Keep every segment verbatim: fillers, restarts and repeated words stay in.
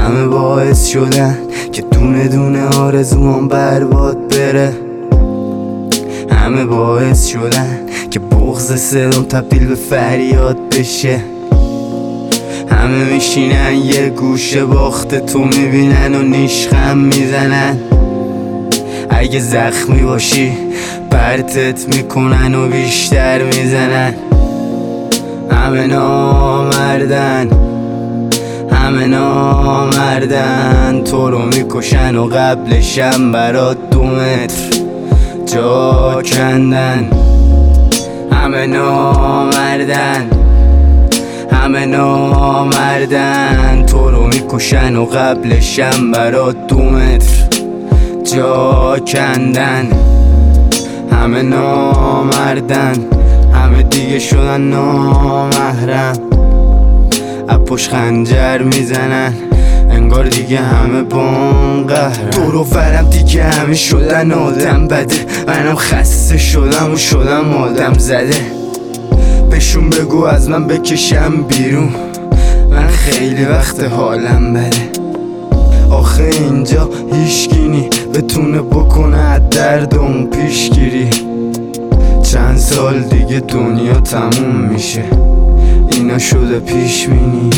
همه باعث شدن که دونه دونه آرزوام برباد بره. همه باعث شدن که بغض صدام تبدیل به فریاد بشه. همه میشینن یه گوشه باخت تو میبینن و نیشخم میزنن. اگه زخمی باشی پرتت میکنن و بیشتر میزنن. همه نامردن، همه نامردن، تو رو میکشن و قبلشم برات دو متر جا کندن. همه نامردن، همه نامردن، تو رو میکشن و قبلشم برات دو متر جا کندن. همه نامردن، همه دیگه شدن نامحرم، اپوش خنجر میزنن انگار دیگه همه بام قهرن. دور و برم دیگه همه شدن آدم بده، منم خسته شدم و شدم آدم زده. بهشون بگو از من بکشم بیرون، من خیلی وقت حالم بده. آخه اینجا هیچگینی بتونه بکنه از دردم پیشگیری. چند سال دیگه دنیا تموم میشه، اینا شده پیش بینی.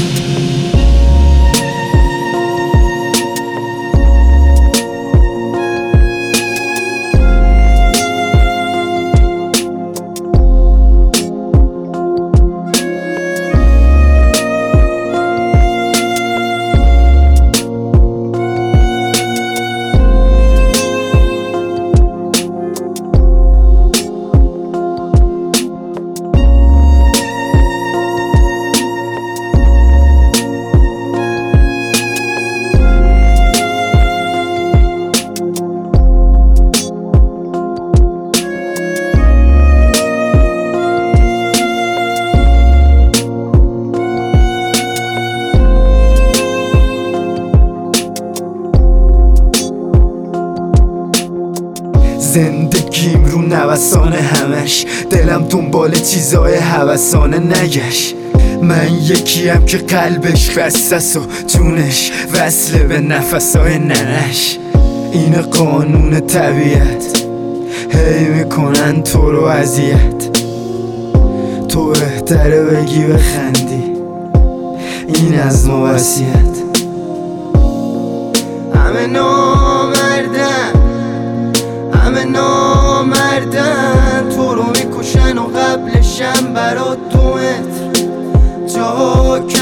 زندگیم رو نوسان همش، دلم دنبال چیزای هوسانه نگشت. من یکیم که قلبش خستست و جونش وصله به نفسای ننش. این قانون طبیعت، هی میکنن تو رو اذیت. تو بهتره بگی بخندی، این از ما وصیت. همه نامردن، همه نامردن، تو رو میکشن و قبلشم برات دو متر جا